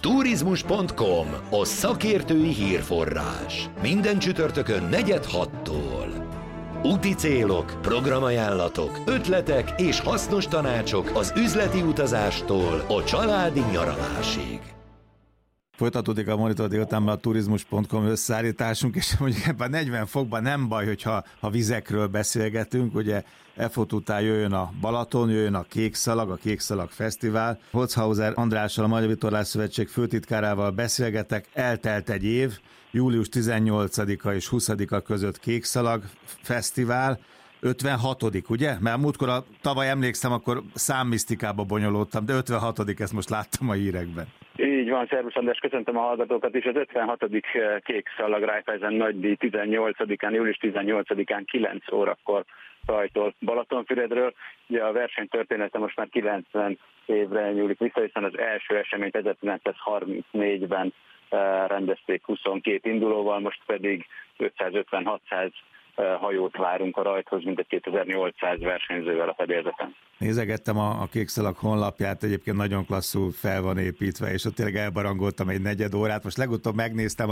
Turizmus.com, a szakértői hírforrás. Minden csütörtökön 4:06-tól. Úti célok, programajánlatok, ötletek és hasznos tanácsok az üzleti utazástól a családi nyaralásig. Folytatódik a Monitor délutánban a Turizmus.com összeállításunk, és mondjuk ebben 40 fokban nem baj, hogyha vizekről beszélgetünk, ugye EFOT után jöjjön a Balaton, jöjjön a Kékszalag, a Kékszalag Fesztivál. Holzhauser Andrással, a Magyar Vitorlás Szövetség főtitkárával beszélgetek, eltelt egy év, július 18-a és 20-a között Kékszalag Fesztivál, 56. ugye? Mert múltkor tavaly emlékszem, akkor számmisztikába bonyolódtam, de 56. ezt most láttam a hírekben. Így van, szervusz András, köszöntöm a hallgatókat is. Az 56. Kékszalag Raiffeisen nagydíj 18-án, július 18-án 9 órakor rajtol Balatonfüredről. Ugye a verseny története most már 90 évre nyúlik vissza, hiszen az első eseményt 1934-ben rendezték 22 indulóval, most pedig 550-600 hajót várunk a rajthoz, mintegy 2800 versenyzővel a fedélzeten. Nézegettem a Kékszalag honlapját, egyébként nagyon klasszul fel van építve, és ott tényleg elbarangoltam egy negyed órát. Most legutóbb megnéztem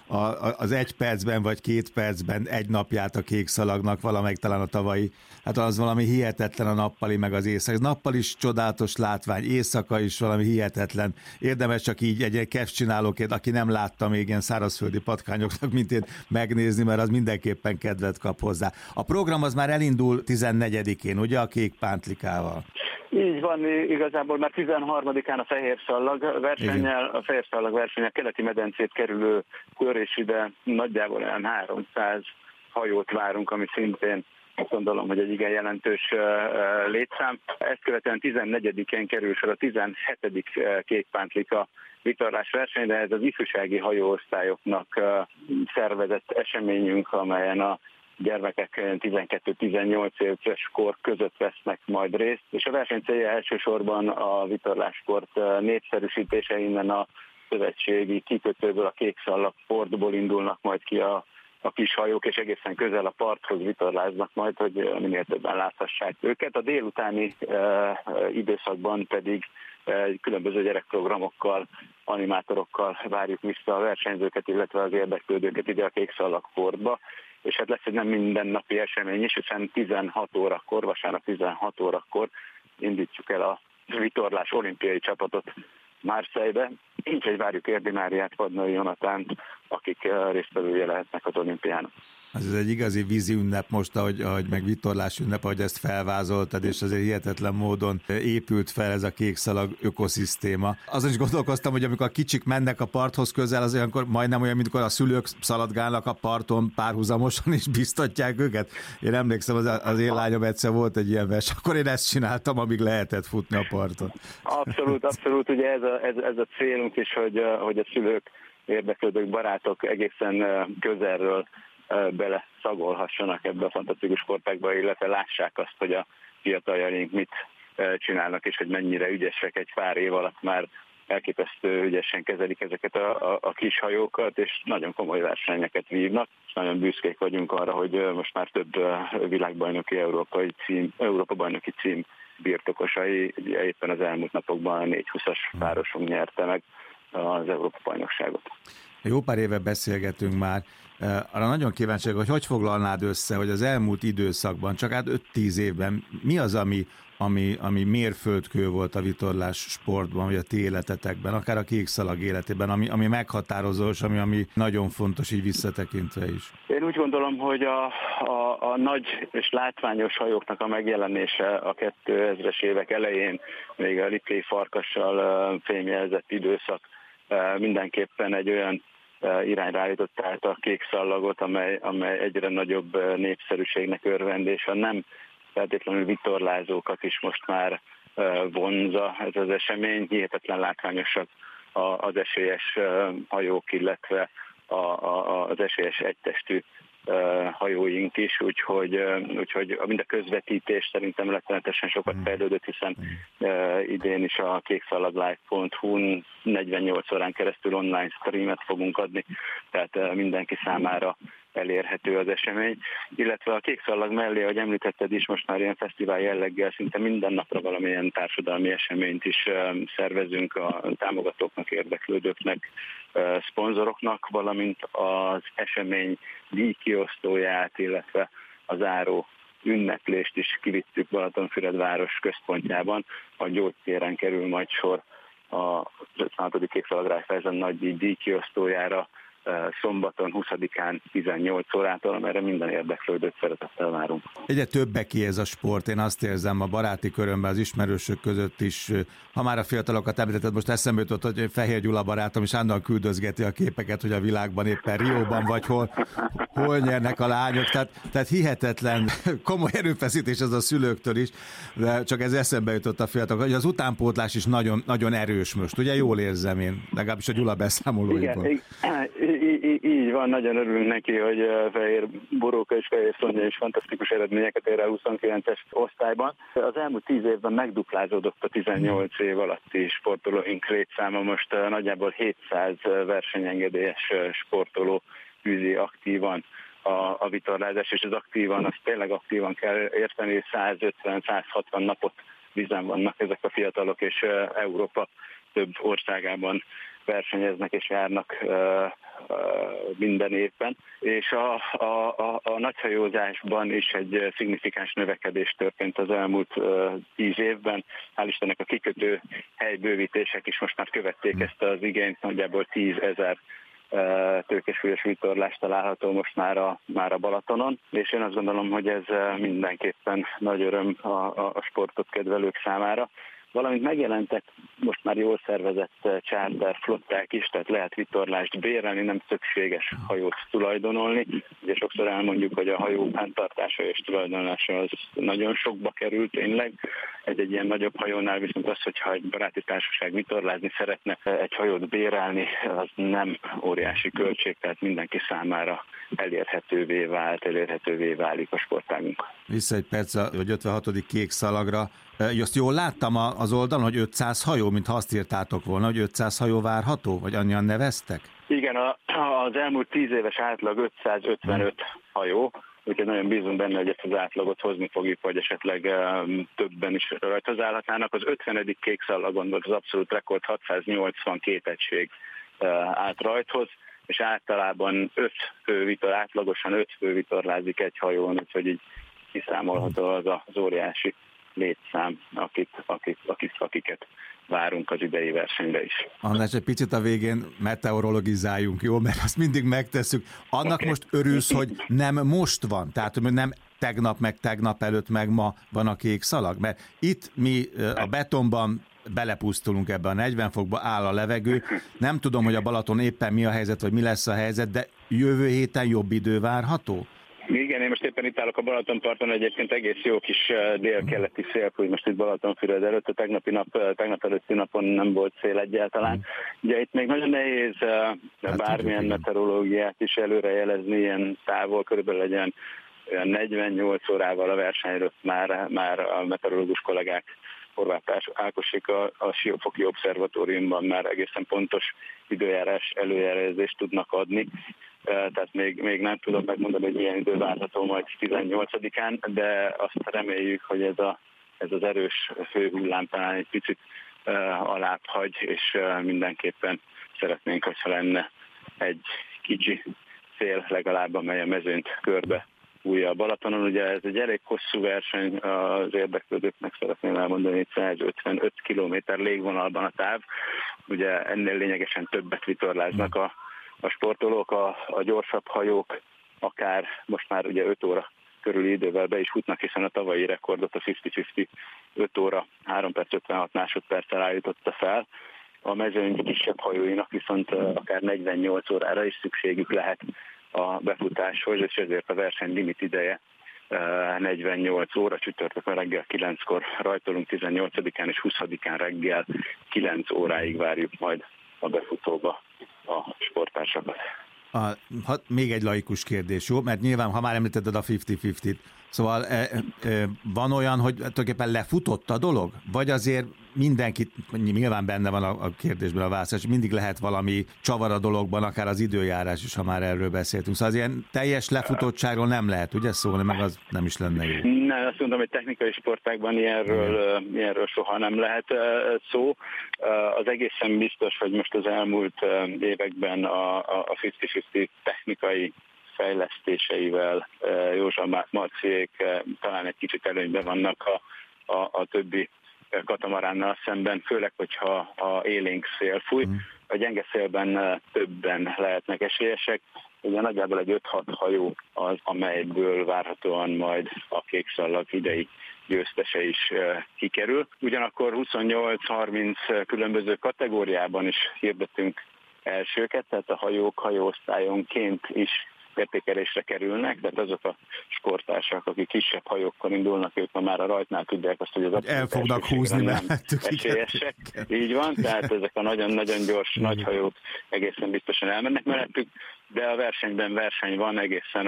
az 1 percben vagy 2 percben egy napját a Kékszalagnak, valamelyik talán a tavalyi, hát az valami hihetetlen a nappali meg az éjszak. Nappal is csodálatos látvány, éjszaka is valami hihetetlen. Érdemes csak így egy kezdcsinálóként, aki nem látta még ilyen szárazföldi patkányoknak, mint én, megnézni, mert az mindenképpen kedvet kap hozzá. A program az már elindul 14-én, ugye, a Kék Pántlikával? Így van, igazából már 13-án a Fehér Szallag versennyel, a Fehér Szallag versennyel keleti medencét kerülő kör, és ide nagyjából olyan 300 hajót várunk, ami szintén azt gondolom, hogy egy igen jelentős létszám. Ezt követően 14-én kerül sor a 17. Kék Pántlika vitorlás verseny, de ez az ifjúsági hajóosztályoknak szervezett eseményünk, amelyen a gyermekek 12-18 éves kor között vesznek majd részt, és a verseny célja elsősorban a vitorlásport népszerűsítése. Innen a szövetségi kikötőből, a Kékszalag portból indulnak majd ki a kis hajók, és egészen közel a parthoz vitorláznak majd, hogy minél többen láthassák őket. A délutáni időszakban pedig különböző gyerekprogramokkal, animátorokkal várjuk vissza a versenyzőket, illetve az érdeklődőket ide a Kékszalag portba. És hát lesz egy nem mindennapi esemény is, hiszen 16 órakor, vasárnap 16 órakor indítjuk el a vitorlás olimpiai csapatot Marseille-be, úgyhogy várjuk Érdi Máriát, Vadnai Jonatánt, akik résztvevője lehetnek az olimpiának. Ez egy igazi vízi ünnep most, ahogy meg vitorlás ünnep, ahogy ezt felvázoltad, és azért hihetetlen módon épült fel ez a Kékszalag ökoszisztéma. Azon is gondolkoztam, hogy amikor a kicsik mennek a parthoz közel, az olyankor majdnem olyan, mint amikor a szülők szaladgálnak a parton párhuzamosan, és biztatják őket. Én emlékszem, az én lányom egyszer volt egy ilyen vers, akkor én ezt csináltam, amíg lehetett futni a parton. Abszolút, ugye ez a célunk is, hogy a szülők, érdeklődők, barátok egészen közelről bele szagolhassanak ebbe a fantasztikus sportágba, illetve lássák azt, hogy a fiataljaink mit csinálnak, és hogy mennyire ügyesek, egy pár év alatt már elképesztő ügyesen kezelik ezeket a kis hajókat, és nagyon komoly versenyeket vívnak, és nagyon büszkék vagyunk arra, hogy most már több világbajnoki, Európa-bajnoki cím birtokosai. Éppen az elmúlt napokban a 420-as párosunk nyerte meg az Európa-bajnokságot. Jó pár éve beszélgetünk már. Arra nagyon kíváncsi vagyok, hogy foglalnád össze, hogy az elmúlt időszakban, csak 5-10 évben mi az, ami mérföldkő volt a vitorlás sportban, vagy a ti életetekben, akár a Kékszalag életében, ami meghatározó, és ami nagyon fontos így visszatekintve is? Én úgy gondolom, hogy a nagy és látványos hajóknak a megjelenése a 2000-es évek elején, még a Ripley farkassal fémjelzett időszak mindenképpen egy olyan irányra állította át a Kékszallagot, amely egyre nagyobb népszerűségnek örvend, és a nem feltétlenül vitorlázókat is most már vonza ez az esemény. Hihetetlen látványosak az esélyes hajók, illetve az esélyes egytestű hajóink is, úgyhogy mind a közvetítés szerintem rettenetesen sokat fejlődött, hiszen idén is a kékszalaglive.hu-n 48 órán keresztül online streamet fogunk adni, tehát mindenki számára elérhető az esemény, illetve a Kékszallag mellé, ahogy említetted is, most már ilyen fesztivál jelleggel szinte minden napra valamilyen társadalmi eseményt is szervezünk a támogatóknak, érdeklődőknek, szponzoroknak, valamint az esemény díjkiosztóját, illetve a záró ünneplést is kivittük Balatonfüredváros központjában. A gyógytéren kerül majd sor az 56. Kékszallag Raiffeisen nagydíj díjkiosztójára szombaton 20-án 18 órától, amelyre minden érdeklődőt szeretettel várunk. Egyre többeké ez a sport, én azt érzem a baráti körömben, az ismerősök között is, ha már a fiatalokat említetted, most eszembe jutott, hogy Fehér Gyula barátom is állandóan küldözgeti a képeket, hogy a világban éppen Rióban vagy hol nyernek a lányok, tehát hihetetlen komoly erőfeszítés ez a szülőktől is, de csak ez eszembe jutott a fiatalok, hogy az utánpótlás is nagyon, nagyon erős most, ugye jól érzem én, legalábbis a Gyula beszámolóiból. Így van, nagyon örülünk neki, hogy Fehér Boróka és Fehér Szonya is fantasztikus eredményeket ér el 29-es osztályban. Az elmúlt 10 évben megduplázódott a 18 év alatti sportolóink létszáma, most nagyjából 700 versenyengedélyes sportoló űzi aktívan a vitorlázás, és az aktívan, azt tényleg aktívan kell érteni, 150-160 napot vízen vannak ezek a fiatalok, és Európa több országában versenyeznek és járnak minden évben, és a nagyhajózásban is egy szignifikáns növekedés történt az elmúlt 10 évben. Hál' Istennek a kikötő helybővítések is most már követték ezt az igényt, nagyjából 10 000 tőkésúlyos vitorlás található most már a Balatonon, és én azt gondolom, hogy ez mindenképpen nagy öröm a sportot kedvelők számára. Valamint megjelentek most már jól szervezett charter flották is, tehát lehet vitorlást bérelni, nem szükséges hajót tulajdonolni. Ugye sokszor elmondjuk, hogy a hajó fenntartása és tulajdonlása az nagyon sokba kerül tényleg. Egy ilyen nagyobb hajónál viszont az, hogyha egy baráti társaság vitorlázni szeretne egy hajót bérelni, az nem óriási költség, tehát mindenki számára elérhetővé válik a sportágunk. Vissza egy perc, vagy 56. Kékszalagra. Azt jól láttam az oldalon, hogy 500 hajó, mintha azt írtátok volna, hogy 500 hajó várható? Vagy annyian neveztek? Igen, az elmúlt 10 éves átlag 555 hajó, úgyhogy nagyon bízunk benne, hogy ezt az átlagot hozni fogjuk, vagy esetleg többen is rajtozálhatnának. Az 50. Kékszallagon volt az abszolút rekord, 682 egység állt rajthoz, és általában átlagosan 5 fő vitorlázik egy hajón, úgyhogy így kiszámolható az óriási létszám, akiket várunk az idei versenyre is. András, egy picit a végén meteorologizáljunk, jó? Mert azt mindig megtesszük. Annak most örülsz, hogy nem most van? Tehát, hogy nem tegnap előtt meg ma van a Kékszalag? Mert itt mi a betonban belepusztulunk ebbe a 40 fokba, áll a levegő. Nem tudom, hogy a Balaton éppen mi a helyzet, vagy mi lesz a helyzet, de jövő héten jobb idő várható? Igen, én most éppen itt állok a Balatonparton, egyébként egész jó kis dél-keleti szél fúj most itt Balatonfüred előtt, a tegnap előtti napon nem volt szél egyáltalán. Ugye itt még nagyon nehéz bármilyen meteorológiát is előrejelezni ilyen távol, körülbelül legyen olyan 48 órával a verseny előtt már a meteorológus kollégák, Horváth Ákosék a Siófoki Obszervatóriumban már egészen pontos időjárás előjelzést tudnak adni. Tehát még nem tudom megmondani, hogy milyen idő várható majd 18-án, de azt reméljük, hogy ez az erős hőhullám talán egy picit alább hagy, és mindenképpen szeretnénk, hogyha lenne egy kicsi szél legalább, amely a mezőnyt körbe fújja a Balatonon. Ugye ez egy elég hosszú verseny, az érdeklődőknek szeretném elmondani, hogy 155 kilométer légvonalban a táv. Ugye ennél lényegesen többet vitorláznak a sportolók, a gyorsabb hajók akár most már ugye 5 óra körüli idővel be is futnak, hiszen a tavalyi rekordot a 50-50 5 óra 3 perc 56 másodperccel állította fel. A mezőny kisebb hajóinak viszont akár 48 órára is szükségük lehet a befutáshoz, és ezért a verseny limit ideje 48 óra, csütörtökön reggel 9-kor rajtolunk, 18-án és 20-án reggel 9 óráig várjuk majd a befutóba a sporttársakat. Még egy laikus kérdés, jó? Mert nyilván, ha már említetted a 50-50-t, szóval van olyan, hogy tulajdonképpen lefutott a dolog? Vagy azért mindenkit, nyilván benne van a kérdésben a választás, mindig lehet valami csavar a dologban, akár az időjárás is, ha már erről beszéltünk. Szóval az ilyen teljes lefutottságról nem lehet, ugye szólni, meg az nem is lenne jó. Nem, azt mondom, hogy technikai sportágban ilyenről soha nem lehet szó. Az egészen biztos, hogy most az elmúlt években a 50-50 technikai fejlesztéseivel Józsa Marciék talán egy kicsit előnyben vannak a többi katamaránnal szemben, főleg, hogyha a élénk szél fúj. A gyenge szélben többen lehetnek esélyesek. Ugye nagyjából egy 5-6 hajó az, amelyből várhatóan majd a kékszallag idei győztese is kikerül. Ugyanakkor 28-30 különböző kategóriában is hirdettünk elsőket, tehát a hajók hajóosztályonként is értékelésre kerülnek, tehát azok a sportársak, akik kisebb hajókkal indulnak, ők már a rajtnál tudják azt, hogy az el fognak húzni, nem esélyesek. Így van, tehát ezek a nagyon-nagyon gyors nagy hajók egészen biztosan elmennek mellettük, de a versenyben verseny van egészen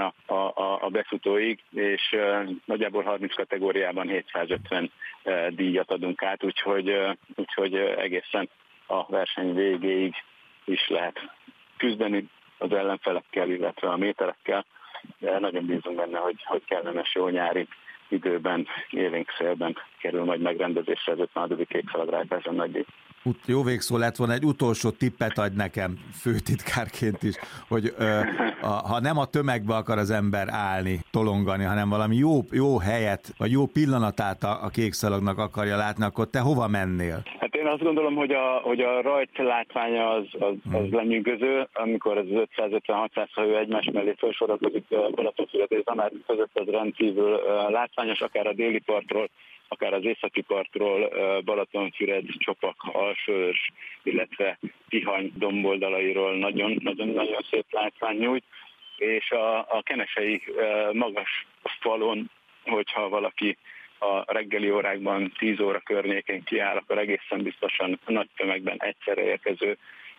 a befutóig, és nagyjából 30 kategóriában 750 díjat adunk át, úgyhogy egészen a verseny végéig is lehet küzdeni az ellenfelekkel, illetve a méterekkel, de nagyon bízunk benne, hogy kellemes jó nyári időben, élénk szélben kerül majd megrendezésre az 50. kékszalagrájpáson nagy díj. Jó végszó lett volna, egy utolsó tippet adj nekem, főtitkárként is, hogy ha nem a tömegbe akar az ember állni, tolongani, hanem valami jó helyet, vagy jó pillanatát a kékszalagnak akarja látni, akkor te hova mennél? Hát én azt gondolom, hogy a rajt látványa az lenyűgöző, amikor az 550-600 hajó egymás mellé felsorakozik Balatonfüred és Zanád között, az rendkívül látványos, akár a déli partról, akár az északi partról, Balatonfüred, Csopak, Alsóörs, illetve Tihany domboldalairól nagyon-nagyon szép látvány nyújt, és a kenesei magas falon, hogyha valaki a reggeli órákban 10 óra környékén kiáll, akkor egészen biztosan nagy tömegben egyszerre érkező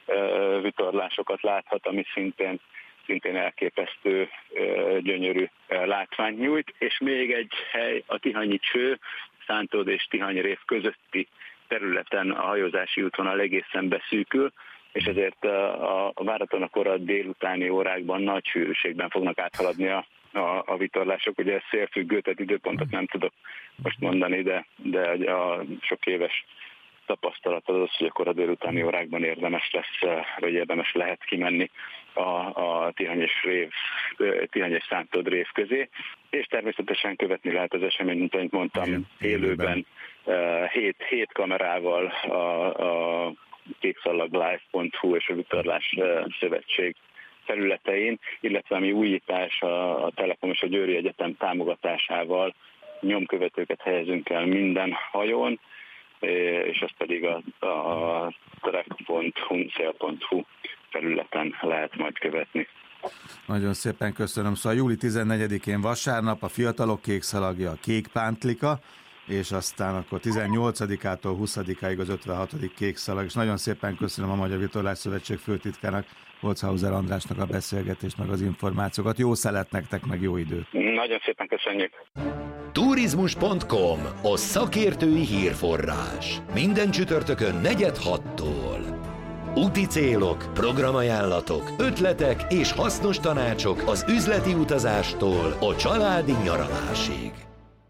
vitorlásokat láthat, ami szintén elképesztő, gyönyörű látványt nyújt, és még egy hely, a Tihanyi Cső, Szántód és Tihanyrév közötti területen a hajózási útvonal egészen beszűkül, és ezért a váraton a korai délutáni órákban nagy sűrűségben fognak áthaladni a vitorlások. Ugye szélfüggő, tehát időpontot nem tudok most mondani, de a sok éves tapasztalat az, hogy a korai délutáni órákban érdemes lehet kimenni a Tihany és Szántód rév közé, és természetesen követni lehet az eseményt, mint ahogy mondtam, élőben 7 kamerával a kékszalaglive.hu és a Vitorlás Szövetség felületein, illetve ami újítás a Telekom és a Győri Egyetem támogatásával nyomkövetőket helyezünk el minden hajón, és ezt pedig a trek.huncél.hu felületen lehet majd követni. Nagyon szépen köszönöm. Szóval júli 14-én vasárnap a fiatalok kékszalagja, a Kék Pántlika, és aztán akkor 18-ától 20-áig az 56. kékszalag, és nagyon szépen köszönöm a Magyar Vitorlás Szövetség főtitkának, Holzhauser Andrásnak a beszélgetést, meg az információkat. Jó szelet nektek, meg jó időt! Nagyon szépen köszönjük! Turizmus.com, a szakértői hírforrás. Minden csütörtökön 4-6-tól. Úti célok, programajánlatok, ötletek és hasznos tanácsok az üzleti utazástól a családi nyaralásig.